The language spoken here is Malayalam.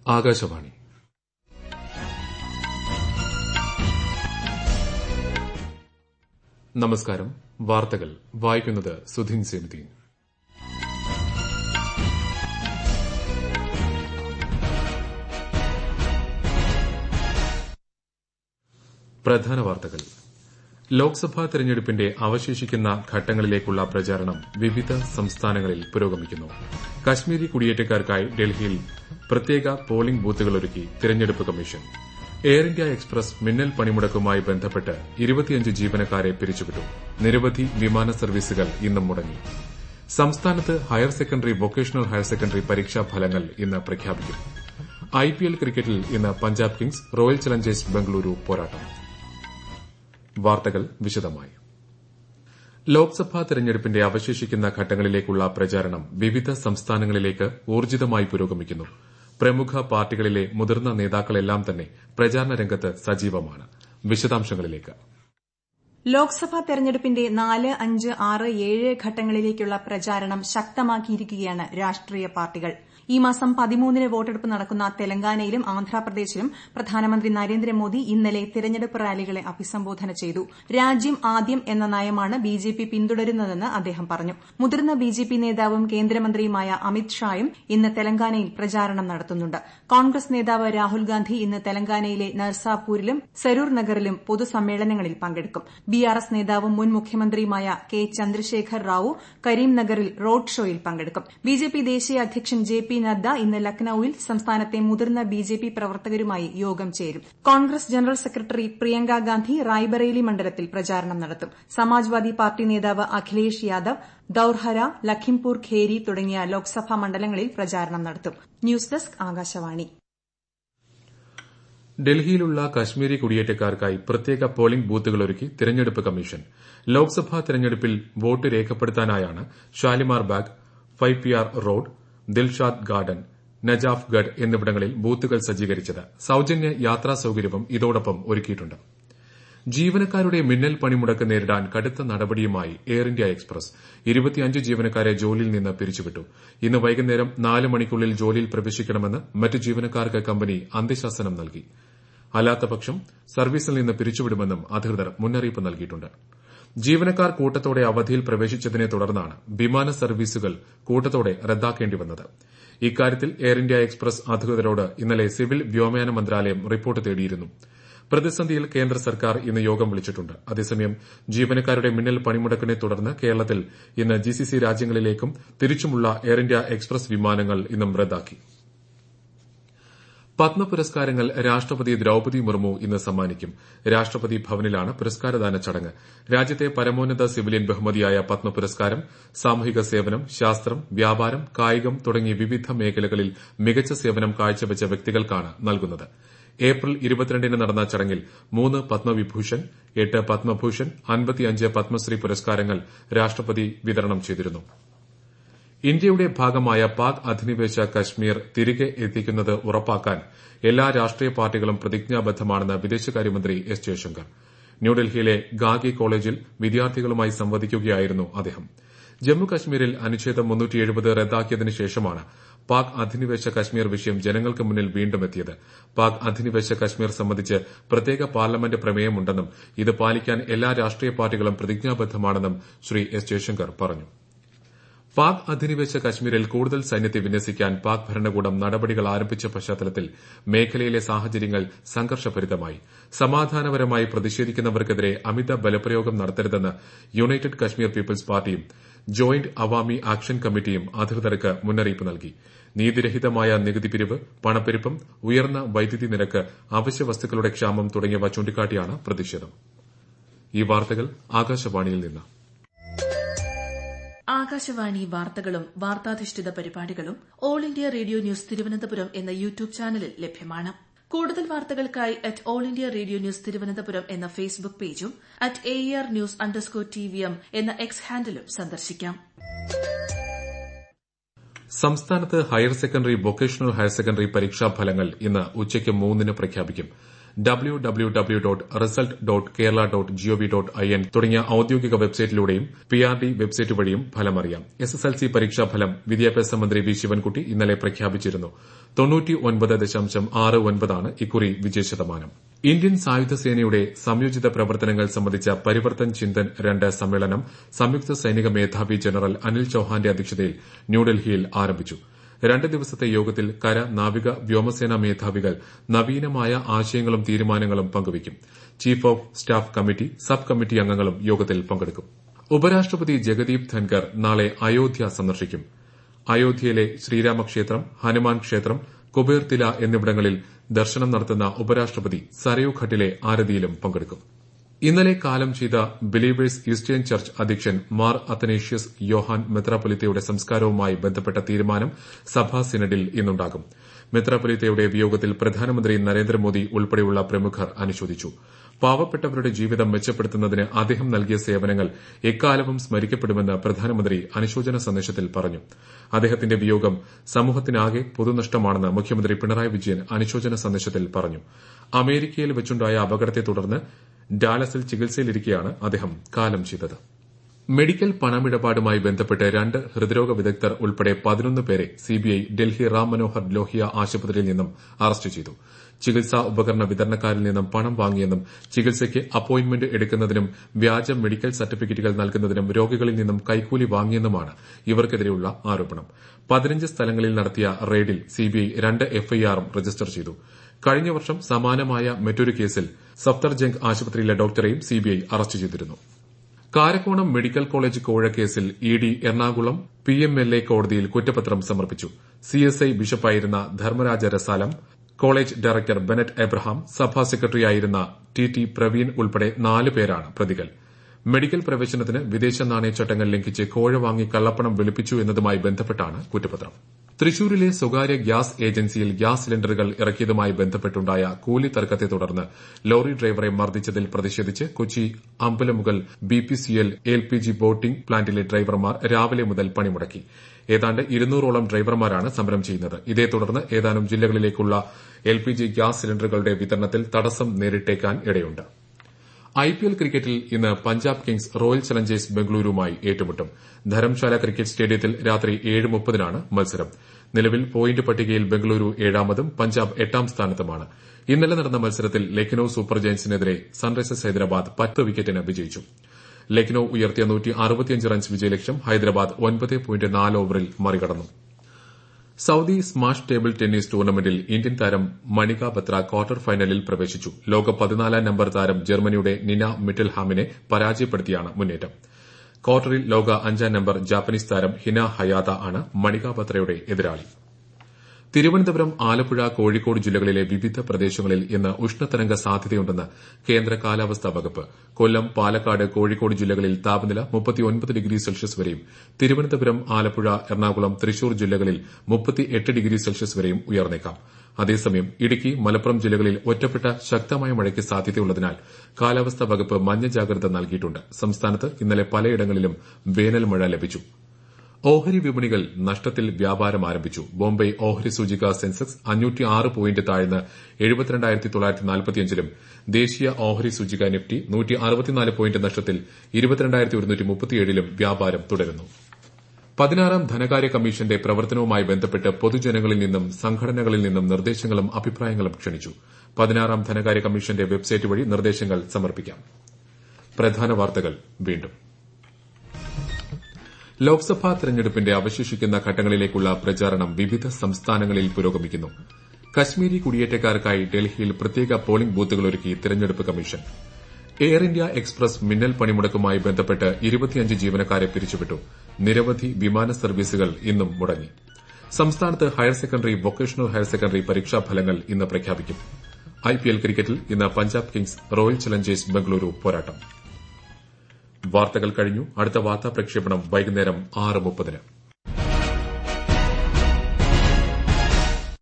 ആകാശവാണി. നമസ്കാരം. വാർത്തകൾ വായിക്കുന്നത് സുധീൻ സെനുദ്ദീൻ. പ്രധാന വാർത്തകൾ. ലോക്സഭാ തെരഞ്ഞെടുപ്പിന്റെ അവശേഷിക്കുന്ന ഘട്ടങ്ങളിലേക്കുള്ള പ്രചാരണം വിവിധ സംസ്ഥാനങ്ങളിൽ പുരോഗമിക്കുന്നു. കശ്മീരി കുടിയേറ്റക്കാർക്കായി ഡൽഹിയിൽ പ്രത്യേക പോളിംഗ് ബൂത്തുകളൊരുക്കി തെരഞ്ഞെടുപ്പ് കമ്മീഷൻ. എയർ ഇന്ത്യ എക്സ്പ്രസ് മിന്നൽ പണിമുടക്കുമായി ബന്ധപ്പെട്ട് 25 ജീവനക്കാരെ പിരിച്ചുവിട്ടു. നിരവധി വിമാന സർവീസുകൾ ഇന്നും മുടങ്ങി. സംസ്ഥാനത്ത് higher secondary, vocational higher secondary പരീക്ഷാ ഫലങ്ങൾ ഇന്ന് പ്രഖ്യാപിക്കും. IPL ക്രിക്കറ്റിൽ ഇന്ന് Punjab kings royal challengers Bengaluru പോരാട്ടം. വാർത്തകൾ വിശദമായി. ലോക്സഭാ തെരഞ്ഞെടുപ്പിന്റെ അവശേഷിക്കുന്ന ഘട്ടങ്ങളിലേക്കുള്ള പ്രചാരണം വിവിധ സംസ്ഥാനങ്ങളിലേക്ക് ഊർജിതമായി പുരോഗമിക്കുന്നു. പ്രമുഖ പാർട്ടികളിലെ മുതിർന്ന നേതാക്കളെല്ലാം തന്നെ പ്രചാരണ രംഗത്ത് സജീവമാണ്. വിശദാംശങ്ങളിലേക്ക്. ലോക്സഭാ തെരഞ്ഞെടുപ്പിന്റെ 4, 5, 6, 7 ഘട്ടങ്ങളിലേക്കുള്ള പ്രചാരണം ശക്തമാക്കിയിരിക്കുകയാണ് രാഷ്ട്രീയ പാർട്ടികൾ. ഈ മാസം 13-ന് വോട്ടെടുപ്പ് നടക്കുന്ന തെലങ്കാനയിലും ആന്ധ്രാപ്രദേശിലും പ്രധാനമന്ത്രി നരേന്ദ്രമോദി ഇന്നലെ തെരഞ്ഞെടുപ്പ് റാലികളെ അഭിസംബോധന ചെയ്തു. രാജ്യം ആദ്യം എന്ന നയമാണ് ബിജെപി പിന്തുടരുന്നതെന്ന് അദ്ദേഹം പറഞ്ഞു. മുതിർന്ന ബിജെപി നേതാവും കേന്ദ്രമന്ത്രിയുമായ അമിത് ഷായും ഇന്ന് തെലങ്കാനയിൽ പ്രചാരണം നടത്തുന്നുണ്ട്. കോൺഗ്രസ് നേതാവ് രാഹുൽ ഗാന്ധി ഇന്ന് തെലങ്കാനയിലെ നർസാപൂരിലും സരൂർ നഗറിലും പൊതുസമ്മേളനങ്ങളിൽ പങ്കെടുക്കും. ബിആർഎസ് നേതാവും മുൻ മുഖ്യമന്ത്രിയുമായ കെ ചന്ദ്രശേഖർ റാവു കരീംനഗറിൽ റോഡ് ഷോയിൽ പങ്കെടുക്കും. ബിജെപി ദേശീയ അധ്യക്ഷൻ ജെ.പി. നദ്ദ ഇന്ന് ലക്നൌവിൽ സംസ്ഥാനത്തെ മുതിർന്ന ബിജെപി പ്രവർത്തകരുമായി യോഗം ചേരും. കോൺഗ്രസ് ജനറൽ സെക്രട്ടറി പ്രിയങ്ക ഗാന്ധി റായ്ബറേലി മണ്ഡലത്തിൽ പ്രചാരണം നടത്തും. സമാജ്വാദി പാർട്ടി നേതാവ് അഖിലേഷ് യാദവ് ദൌർഹര, ലഖിംപൂർ ഖേരി തുടങ്ങിയ ലോക്സഭാ മണ്ഡലങ്ങളിൽ പ്രചാരണം നടത്തും. News desk Akashvani. ഡൽഹിയിലുള്ള കശ്മീരി കുടിയേറ്റക്കാർക്കായി പ്രത്യേക പോളിംഗ് ബൂത്തുകളൊരുക്കി തെരഞ്ഞെടുപ്പ് കമ്മീഷൻ. ലോക്സഭാ തെരഞ്ഞെടുപ്പിൽ വോട്ട് രേഖപ്പെടുത്താനായാണ് Shalimar Bagh, 5PR road, Dilshad garden, Najaf Garh എന്നിവിടങ്ങളിൽ ബൂത്തുകൾ സജ്ജീകരിച്ചത്. സൌജന്യ യാത്രാ സൌകര്യവും ഇതോടൊപ്പം ഒരുക്കിയിട്ടുണ്ട്. ജീവനക്കാരുടെ മിന്നൽ പണിമുടക്ക് നേരിടാൻ കടുത്ത നടപടിയുമായി എയർ ഇന്ത്യ എക്സ്പ്രസ് 25 ജീവനക്കാരെ ജോലിയിൽ നിന്ന് പിരിച്ചുവിട്ടു. ഇന്ന് വൈകുന്നേരം 4 മണിക്കുള്ളിൽ ജോലിയിൽ പ്രവേശിക്കണമെന്ന് മറ്റ് ജീവനക്കാർക്ക് കമ്പനി അന്ത്യശാസനം നൽകി. അല്ലാത്തപക്ഷം സർവീസിൽ നിന്ന് പിരിച്ചുവിടുമെന്നും അധികൃതർ മുന്നറിയിപ്പ് നൽകിയിട്ടുണ്ട്. ജീവനക്കാർ കൂട്ടത്തോടെ അവധിയിൽ പ്രവേശിച്ചതിനെ തുടർന്നാണ് വിമാന സർവീസുകൾ കൂട്ടത്തോടെ റദ്ദാക്കേണ്ടി വന്നത്. ഇക്കാര്യത്തിൽ എയർ ഇന്ത്യ എക്സ്പ്രസ് അധികൃതരോട് ഇന്നലെ സിവിൽ വ്യോമയാന മന്ത്രാലയം റിപ്പോർട്ട് തേടിയിരുന്നു. പ്രതിസന്ധിയിൽ കേന്ദ്ര സർക്കാർ ഇന്ന് യോഗം വിളിച്ചിട്ടുണ്ട്. അതേസമയം ജീവനക്കാരുടെ മിന്നൽ പണിമുടക്കിനെ തുടർന്ന് കേരളത്തിൽ ഇന്ന് GCC രാജ്യങ്ങളിലേക്കും തിരിച്ചുമുള്ള എയർ ഇന്ത്യ എക്സ്പ്രസ് വിമാനങ്ങൾ ഇന്നും റദ്ദാക്കി. പത്മ പുരസ്കാരങ്ങൾ രാഷ്ട്രപതി ദ്രൌപദി മുർമു ഇന്ന് സമ്മാനിക്കും. രാഷ്ട്രപതി ഭവനിലാണ് പുരസ്കാരദാന ചടങ്ങ്. രാജ്യത്തെ പരമോന്നത സിവിലിയൻ ബഹുമതിയായ പത്മ പുരസ്കാരം സാമൂഹിക സേവനം, ശാസ്ത്രം, വ്യാപാരം, കായികം തുടങ്ങി വിവിധ മേഖലകളിൽ മികച്ച സേവനം കാഴ്ചവച്ച വ്യക്തികൾക്കാണ് നൽകുന്നത്. ഏപ്രിൽ 22-ന് നടന്ന ചടങ്ങിൽ 3 പത്മവിഭൂഷൺ, 8 പത്മഭൂഷൺ, 55 പത്മശ്രീ പുരസ്കാരങ്ങൾ രാഷ്ട്രപതി വിതരണം ചെയ്തിരുന്നു. ഇന്ത്യയുടെ ഭാഗമായ പാക് അധിനിവേശ കശ്മീർ തിരികെ എത്തിക്കുന്നത് ഉറപ്പാക്കാൻ എല്ലാ രാഷ്ട്രീയ പാർട്ടികളും പ്രതിജ്ഞാബദ്ധമാണെന്ന് വിദേശകാര്യമന്ത്രി എസ് ജയശങ്കർ. ന്യൂഡൽഹിയിലെ ഗാഗി കോളേജിൽ വിദ്യാർത്ഥികളുമായി സംവദിക്കുകയായിരുന്നു അദ്ദേഹം. ജമ്മുകശ്മീരിൽ അനുച്ഛേദം 370 റദ്ദാക്കിയതിനു ശേഷമാണ് പാക് അധിനിവേശ കശ്മീർ വിഷയം ജനങ്ങൾക്ക് മുന്നിൽ വീണ്ടും എത്തിയത്. പാക് അധിനിവേശ കശ്മീർ സംബന്ധിച്ച് പ്രത്യേക പാർലമെന്റ് പ്രമേയമുണ്ടെന്നും ഇത് പാലിക്കാൻ എല്ലാ രാഷ്ട്രീയ പാർട്ടികളും പ്രതിജ്ഞാബദ്ധമാണെന്നും ശ്രീ എസ് ജയശങ്കർ പറഞ്ഞു. പാക് അധിനിവേശ കശ്മീരിൽ കൂടുതൽ സൈന്യത്തെ വിന്യസിക്കാൻ പാക് ഭരണകൂടം നടപടികൾ ആരംഭിച്ച പശ്ചാത്തലത്തിൽ മേഖലയിലെ സാഹചര്യങ്ങൾ സംഘർഷഭരിതമായി. സമാധാനപരമായി പ്രതിഷേധിക്കുന്നവർക്കെതിരെ അമിത ബലപ്രയോഗം നടത്തരുതെന്ന് യുണൈറ്റഡ് കശ്മീർ പീപ്പിൾസ് പാർട്ടിയും ജോയിന്റ് അവാമി ആക്ഷൻ കമ്മിറ്റിയും അധികൃതർക്ക് മുന്നറിയിപ്പ് നൽകി. നീതിരഹിതമായ നികുതി പിരിവ്, പണപ്പെരുപ്പം, ഉയർന്ന വൈദ്യുതി നിരക്ക്, അവശ്യ വസ്തുക്കളുടെ ക്ഷാമം തുടങ്ങിയവ ചൂണ്ടിക്കാട്ടിയാണ് പ്രതിഷേധം. ഈ വാർത്തകൾ ആകാശവാണിയിൽ നിന്ന്. ആകാശവാണി വാർത്തകളും വാർത്താധിഷ്ഠിത പരിപാടികളും all India radio news Thiruvananthapuram എന്ന യൂട്യൂബ് ചാനലിൽ ലഭ്യമാണ്. കൂടുതൽ വാർത്തകൾക്കായി @all India radio news Thiruvananthapuram എന്ന ഫേസ്ബുക്ക് പേജും @AER_News_TVM എന്ന എക്സ് ഹാൻഡിലും സന്ദർശിക്കാം. സംസ്ഥാനത്ത് higher secondary, vocational higher secondary പരീക്ഷാ ഫലങ്ങൾ ഇന്ന് ഉച്ചയ്ക്ക് 3-ന് പ്രഖ്യാപിക്കും. www.result.kerala.gov.in തുടങ്ങിയ ഔദ്യോഗിക വെബ്സൈറ്റിലൂടെയും PRD വെബ്സൈറ്റ് വഴിയും ഫലമറിയാം. SSLC പരീക്ഷാഫലം വിദ്യാഭ്യാസ മന്ത്രി വി ശിവൻകുട്ടി ഇന്നലെ പ്രഖ്യാപിച്ചിരുന്നു. 99.69 ഇക്കുറി വിജയശതമാനം. ഇന്ത്യൻ സായുധ സേനയുടെ സംയോജിത പ്രവർത്തനങ്ങൾ സംബന്ധിച്ച പരിവർത്തൻ ചിന്തൻ 2 സമ്മേളനം സംയുക്ത സൈനിക മേധാവി ജനറൽ അനിൽ ചൌഹാന്റെ അധ്യക്ഷതയിൽ ന്യൂഡൽഹിയിൽ ആരംഭിച്ചു. 2 ദിവസത്തെ യോഗത്തിൽ കര, നാവിക, വ്യോമസേനാ മേധാവികൾ നവീനമായ ആശയങ്ങളും തീരുമാനങ്ങളും പങ്കുവയ്ക്കും. Chief of staff committee, sub committee അംഗങ്ങളും യോഗത്തിൽ പങ്കെടുക്കും. ഉപരാഷ്ട്രപതി ജഗദീപ് ധൻകർ നാളെ അയോധ്യ സന്ദർശിക്കും. അയോധ്യയിലെ ശ്രീരാമക്ഷേത്രം, ഹനുമാൻ ക്ഷേത്രം, കുബേർതില എന്നിവിടങ്ങളിൽ ദർശനം നടത്തുന്ന ഉപരാഷ്ട്രപതി സരയൂ ഘട്ടിലെ ആരതിയിലും പങ്കെടുക്കും. ഇന്നലെ കാലം ചെയ്ത ബിലീവേഴ്സ് ഈസ്റ്റേൺ ചർച്ച് അധ്യക്ഷൻ മാർ അത്തനേഷ്യസ് യോഹാൻ മെത്രാപ്പൊലീത്തയുടെ സംസ്കാരവുമായി ബന്ധപ്പെട്ട തീരുമാനം സഭാ സിനഡിൽ ഇന്നുണ്ടാകും. മെത്രാപ്പൊലീത്തയുടെ വിയോഗത്തിൽ പ്രധാനമന്ത്രി നരേന്ദ്രമോദി ഉൾപ്പെടെയുള്ള പ്രമുഖർ അനുശോചിച്ചു. പാവപ്പെട്ടവരുടെ ജീവിതം മെച്ചപ്പെടുത്തുന്നതിന് അദ്ദേഹം നൽകിയ സേവനങ്ങൾ എക്കാലവും സ്മരിക്കപ്പെടുമെന്ന് പ്രധാനമന്ത്രി അനുശോചന സന്ദേശത്തിൽ പറഞ്ഞു. അദ്ദേഹത്തിന്റെ വിയോഗം സമൂഹത്തിനാകെ പൊതുനഷ്ടമാണെന്ന് മുഖ്യമന്ത്രി പിണറായി വിജയൻ അനുശോചന സന്ദേശത്തിൽ പറഞ്ഞു. അമേരിക്കയിൽ വെച്ചുണ്ടായ അപകടത്തെ തുടർന്ന് ഡാലസിൽ ചികിത്സയിലിരിക്കെയാണ് അദ്ദേഹം കാലം ചെയ്തത്. മെഡിക്കൽ പണമിടപാടുമായി ബന്ധപ്പെട്ട് 2 ഹൃദ്രോഗ വിദഗ്ധർ ഉൾപ്പെടെ 11 പേരെ സിബിഐ ഡൽഹി റാം മനോഹർ ലോഹിയ ആശുപത്രിയിൽ നിന്നും അറസ്റ്റ് ചെയ്തു. ചികിത്സാ ഉപകരണ വിതരണക്കാരിൽ നിന്നും പണം വാങ്ങിയെന്നും ചികിത്സയ്ക്ക് അപ്പോയിന്റ്മെന്റ് എടുക്കുന്നതിനും വ്യാജ മെഡിക്കൽ സർട്ടിഫിക്കറ്റുകൾ നൽകുന്നതിനും രോഗികളിൽ നിന്നും കൈക്കൂലി വാങ്ങിയെന്നുമാണ് ഇവർക്കെതിരെയുള്ള ആരോപണം. 15 സ്ഥലങ്ങളിൽ നടത്തിയ റെയ്ഡിൽ സിബിഐ 2 എഫ്ഐആറും രജിസ്റ്റർ ചെയ്തു. കഴിഞ്ഞ വർഷം സമാനമായ മറ്റൊരു കേസിൽ സഫ്ദർജംഗ് ആശുപത്രിയിലെ ഡോക്ടറെയും സിബിഐ അറസ്റ്റ് ചെയ്തിരുന്നു. കാരക്കോണം മെഡിക്കൽ കോളേജ് കോഴക്കേസിൽ ഇഡി എറണാകുളം PMLA കോടതിയിൽ കുറ്റപത്രം സമർപ്പിച്ചു. CSI ബിഷപ്പായിരുന്ന Dharmaraj Rasalam, college director Bennett Abraham, സഭാ സെക്രട്ടറിയായിരുന്ന TT പ്രവീൺ ഉൾപ്പെടെ 4 പേരാണ് പ്രതികൾ. മെഡിക്കൽ പ്രവേശനത്തിന് വിദേശ നാണയ ചട്ടങ്ങൾ ലംഘിച്ച് കോഴ വാങ്ങി കള്ളപ്പണം വെളുപ്പിച്ചു എന്നതുമായി ബന്ധപ്പെട്ടാണ് കുറ്റപത്രം. തൃശൂരിലെ സ്വകാര്യ ഗ്യാസ് ഏജൻസിയിൽ ഗ്യാസ് സിലിണ്ടറുകൾ ഇറക്കിയതുമായി ബന്ധപ്പെട്ടുണ്ടായ കൂലി തർക്കത്തെ തുടർന്ന് ലോറി ഡ്രൈവറെ മർദ്ദിച്ചതിൽ പ്രതിഷേധിച്ച് Kochi Ambalamugal BPCL LPG bottling പ്ലാന്റിലെ ഡ്രൈവർമാർ രാവിലെ മുതൽ പണിമുടക്കി. ഏതാണ്ട് 200ഓളം ഡ്രൈവർമാരാണ് സമരം ചെയ്യുന്നത്. ഇതേ തുടർന്ന് ഏതാനും ജില്ലകളിലേക്കുള്ള LPG ഗ്യാസ് സിലിണ്ടറുകളുടെ വിതരണത്തിൽ തടസ്സം നേരിട്ടേക്കാൻ ഇടയുണ്ട്. IPL ക്രിക്കറ്റിൽ ഇന്ന് പഞ്ചാബ് കിങ്സ് റോയൽ ചലഞ്ചേഴ്സ് ബംഗളൂരുവുമായി ഏറ്റുമുട്ടും. ധരംശാല ക്രിക്കറ്റ് സ്റ്റേഡിയത്തിൽ രാത്രി 7:30-നാണ് മത്സരം. നിലവിൽ പോയിന്റ് പട്ടികയിൽ ബംഗളൂരു 7ാമതും പഞ്ചാബ് 8ാം സ്ഥാനത്തുമാണ്. ഇന്നലെ നടന്ന മത്സരത്തിൽ ലക്നൌ സൂപ്പർ ജയന്റ്സിനെതിരെ സൺറൈസേഴ്സ് ഹൈദരാബാദ് 10 വിക്കറ്റിന് വിജയിച്ചു. ലക്നൌ ഉയർത്തിയ 165 റൺസ് വിജയലക്ഷ്യം ഹൈദരാബാദ് 9.4 ഓവറിൽ മറികടന്നു. സൌദി സ്മാഷ് ടേബിൾ ടെന്നീസ് ടൂർണമെന്റിൽ ഇന്ത്യൻ താരം മണിക ബത്ര ക്വാർട്ടർ ഫൈനലിൽ പ്രവേശിച്ചു. ലോക 14ാം നമ്പർ താരം ജർമ്മനിയുടെ നിന മിറ്റൽഹാമിനെ പരാജയപ്പെടുത്തിയാണ് മുന്നേറ്റം. ക്വാർട്ടറിൽ ലോക 5ാം നമ്പർ ജാപ്പനീസ് താരം ഹിന ഹയാത ആണ് മണിക ബത്രയുടെ എതിരാളി. തിരുവനന്തപുരം, ആലപ്പുഴ, കോഴിക്കോട് ജില്ലകളിലെ വിവിധ പ്രദേശങ്ങളിൽ ഇന്ന് ഉഷ്ണതരംഗ സാധ്യതയുണ്ടെന്ന് കേന്ദ്ര കാലാവസ്ഥാ വകുപ്പ്. കൊല്ലം, പാലക്കാട്, കോഴിക്കോട് ജില്ലകളിൽ താപനില 39 ഡിഗ്രി സെൽഷ്യസ് വരെയും തിരുവനന്തപുരം, ആലപ്പുഴ, എറണാകുളം, തൃശൂർ ജില്ലകളിൽ 38 ഡിഗ്രി സെൽഷ്യസ് വരെയും ഉയർന്നേക്കാം. അതേസമയം ഇടുക്കി, മലപ്പുറം ജില്ലകളിൽ ഒറ്റപ്പെട്ട ശക്തമായ മഴയ്ക്ക് സാധ്യതയുള്ളതിനാൽ കാലാവസ്ഥാ വകുപ്പ് മഞ്ഞ ജാഗ്രത നൽകിയിട്ടുണ്ട്. സംസ്ഥാനത്ത് ഇന്നലെ പലയിടങ്ങളിലും വേനൽ മഴ ലഭിച്ചു. ഓഹരി വിപണികൾ നഷ്ടത്തിൽ വ്യാപാരം ആരംഭിച്ചു. ബോംബെ ഓഹരി സൂചിക സെൻസെക്സ് 506 പോയിന്റ് താഴ്ന്ന് 72,945-ലും ദേശീയ ഓഹരി സൂചിക നിഫ്റ്റി 164 പോയിന്റ് നഷ്ടത്തിൽ 22,137-ലും വ്യാപാരം തുടരുന്നു. 16ാം ധനകാര്യ കമ്മീഷന്റെ പ്രവർത്തനവുമായി ബന്ധപ്പെട്ട് പൊതുജനങ്ങളിൽ നിന്നും സംഘടനകളിൽ നിന്നും നിർദ്ദേശങ്ങളും അഭിപ്രായങ്ങളും ക്ഷണിച്ചു. 16ാം ധനകാര്യ കമ്മീഷന്റെ വെബ്സൈറ്റ് വഴി നിർദ്ദേശങ്ങൾ സമർപ്പിക്കാം. പ്രധാന വാർത്തകൾ വീണ്ടും. ലോക്സഭാ തെരഞ്ഞെടുപ്പിന്റെ അവശേഷിക്കുന്ന ഘട്ടങ്ങളിലേക്കുള്ള പ്രചാരണം വിവിധ സംസ്ഥാനങ്ങളിൽ പുരോഗമിക്കുന്നു. കശ്മീരി കുടിയേറ്റക്കാർക്കായി ഡൽഹിയിൽ പ്രത്യേക പോളിംഗ് ബൂത്തുകളൊരുക്കി തെരഞ്ഞെടുപ്പ് കമ്മീഷൻ. എയർ ഇന്ത്യ എക്സ്പ്രസ് മിന്നൽ പണിമുടക്കുമായി ബന്ധപ്പെട്ട് 25 ജീവനക്കാരെ പിരിച്ചുവിട്ടു. നിരവധി വിമാന സർവീസുകൾ ഇന്നും മുടങ്ങി. സംസ്ഥാനത്ത് higher secondary, vocational higher secondary പരീക്ഷാഫലങ്ങൾ ഇന്ന് പ്രഖ്യാപിക്കും. IPL ക്രിക്കറ്റിൽ ഇന്ന് Punjab kings royal challengers Bengaluru പോരാട്ടം. വാർത്തകൾ കഴിഞ്ഞു. അടുത്ത വാർത്താ പ്രക്ഷേപണം വൈകുന്നേരം 6:30-ന്.